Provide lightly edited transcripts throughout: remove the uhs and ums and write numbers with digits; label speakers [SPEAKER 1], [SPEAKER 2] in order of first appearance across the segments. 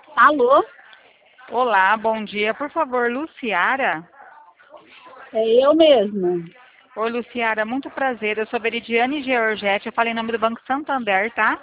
[SPEAKER 1] Alô?
[SPEAKER 2] Olá, bom dia. Por favor, Luciara.
[SPEAKER 1] É eu mesmo.
[SPEAKER 2] Oi, Luciara, muito prazer. Eu sou Veridiane Georgette. Eu falei em nome do Banco Santander, tá?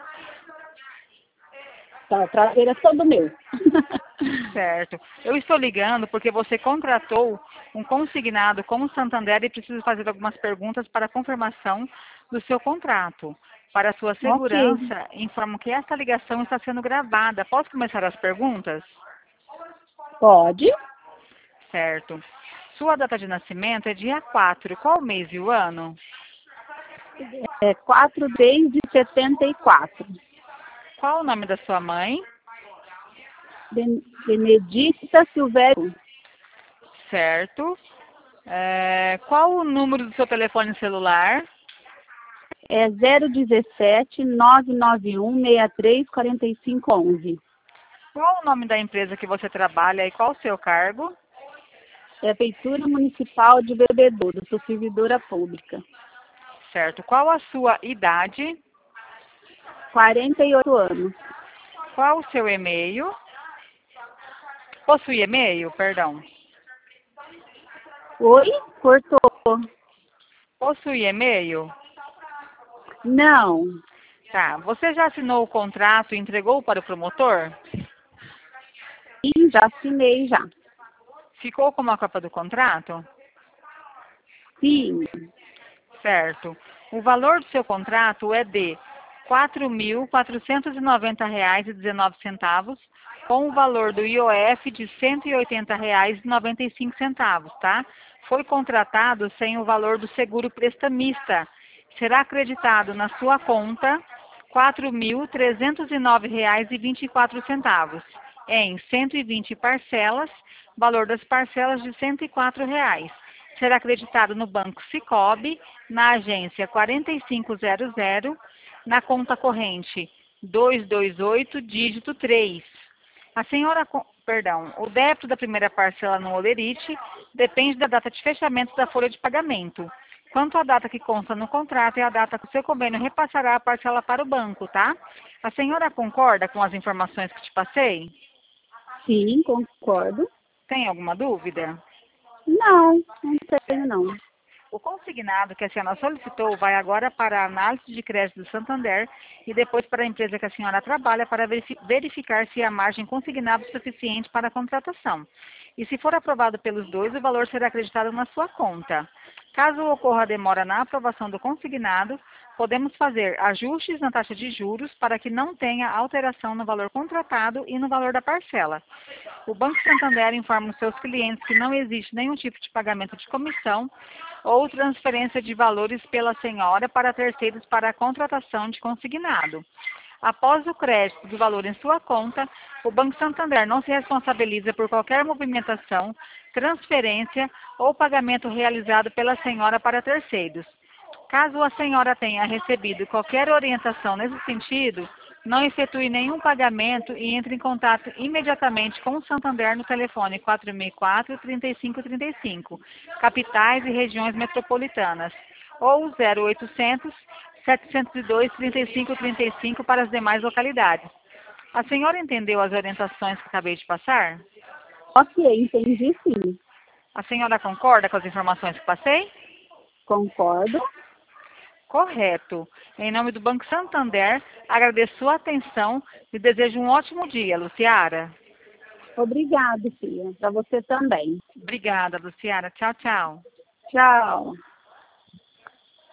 [SPEAKER 1] Tá, o prazer é todo meu.
[SPEAKER 2] Certo. Eu estou ligando porque você contratou um consignado com o Santander e precisa fazer algumas perguntas para confirmação do seu contrato. Para sua
[SPEAKER 1] Ok,
[SPEAKER 2] segurança, informo que esta ligação está sendo gravada. Posso começar as perguntas?
[SPEAKER 1] pode.
[SPEAKER 2] Certo. Sua data de nascimento é dia 4. Qual o mês e o ano?
[SPEAKER 1] É 4/3/74.
[SPEAKER 2] Qual o nome da sua mãe?
[SPEAKER 1] Benedita Silvério.
[SPEAKER 2] Certo. Qual o número do seu telefone celular?
[SPEAKER 1] É 017-991-634511.
[SPEAKER 2] Qual o nome da empresa que você trabalha e qual o seu cargo?
[SPEAKER 1] Prefeitura Municipal de Bebedouro, sou servidora pública.
[SPEAKER 2] Certo. Qual a sua idade?
[SPEAKER 1] 48 anos.
[SPEAKER 2] Qual o seu e-mail? Possui e-mail? Perdão.
[SPEAKER 1] Oi? Cortou.
[SPEAKER 2] Possui e-mail?
[SPEAKER 1] Não.
[SPEAKER 2] Tá. Você já assinou o contrato e entregou para o promotor?
[SPEAKER 1] Sim, já assinei já.
[SPEAKER 2] Ficou com uma cópia do contrato?
[SPEAKER 1] Sim.
[SPEAKER 2] Certo. O valor do seu contrato é de R$ 4.490,19, com o valor do IOF de R$ 180,95, tá? Foi contratado sem o valor do seguro prestamista. Será acreditado na sua conta R$ 4.309,24 em 120 parcelas, valor das parcelas de R$ 104. Será acreditado no Banco Sicoob, na agência 4500, na conta corrente 228, dígito 3. O débito da primeira parcela no Olerite depende da data de fechamento da folha de pagamento. Quanto à data que consta no contrato, é a data que o seu convênio repassará a parcela para o banco, tá? A senhora concorda com as informações que te passei?
[SPEAKER 1] Sim, concordo.
[SPEAKER 2] Tem alguma dúvida?
[SPEAKER 1] Não, não tenho não.
[SPEAKER 2] O consignado que a senhora solicitou vai agora para a análise de crédito do Santander e depois para a empresa que a senhora trabalha para verificar se há margem consignada suficiente para a contratação. E se for aprovado pelos dois, o valor será acreditado na sua conta. Caso ocorra demora na aprovação do consignado, podemos fazer ajustes na taxa de juros para que não tenha alteração no valor contratado e no valor da parcela. O Banco Santander informa os seus clientes que não existe nenhum tipo de pagamento de comissão ou transferência de valores pela senhora para terceiros para a contratação de consignado. Após o crédito do valor em sua conta, o Banco Santander não se responsabiliza por qualquer movimentação, transferência ou pagamento realizado pela senhora para terceiros. Caso a senhora tenha recebido qualquer orientação nesse sentido, não efetue nenhum pagamento e entre em contato imediatamente com o Santander no telefone 4004-3535, capitais e regiões metropolitanas, ou 0800 702 3535 para as demais localidades. A senhora entendeu as orientações que acabei de passar?
[SPEAKER 1] Ok, entendi sim.
[SPEAKER 2] A senhora concorda com as informações que passei?
[SPEAKER 1] Concordo.
[SPEAKER 2] Correto. Em nome do Banco Santander, agradeço sua atenção e desejo um ótimo dia, Luciara.
[SPEAKER 1] Obrigado, filha. Para você também.
[SPEAKER 2] Obrigada, Luciara. Tchau, tchau.
[SPEAKER 1] Tchau.